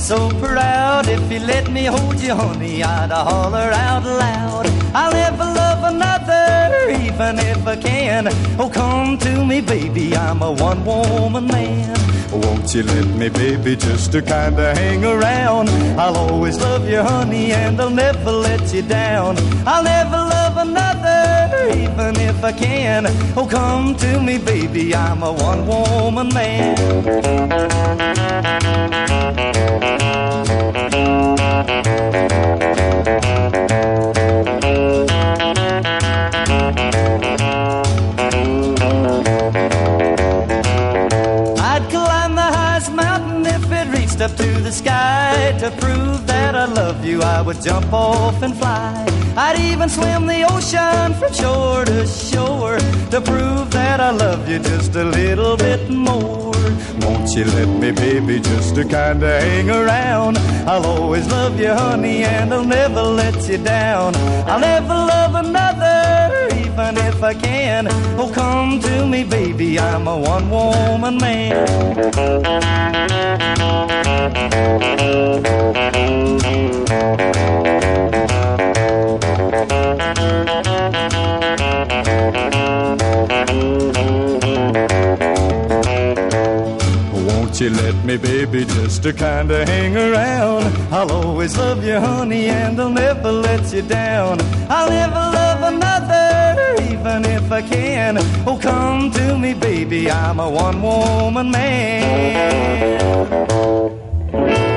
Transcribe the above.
so proud. If you let me hold you, honey, I'd holler out loud. I'll never love another, even if I can. Oh, come to me, baby, I'm a one-woman man. Won't you let me, baby, just to kinda hang around? I'll always love you, honey, and I'll never let you down. I'll never love another, even if I can. Oh, come to me, baby, I'm a one-woman man. Up to the sky to prove that I love you. I would jump off and fly. I'd even swim the ocean from shore to shore to prove that I love you just a little bit more. Won't you let me, baby, just to kinda hang around? I'll always love you, honey, and I'll never let you down. I'll never love another, even if I can. Oh, come to me, baby, I'm a one-woman man. Won't you let me, baby, just to kinda hang around? I'll always love you, honey, and I'll never let you down. I'll never love another, even if I can. Oh, come to me, baby, I'm a one-woman man.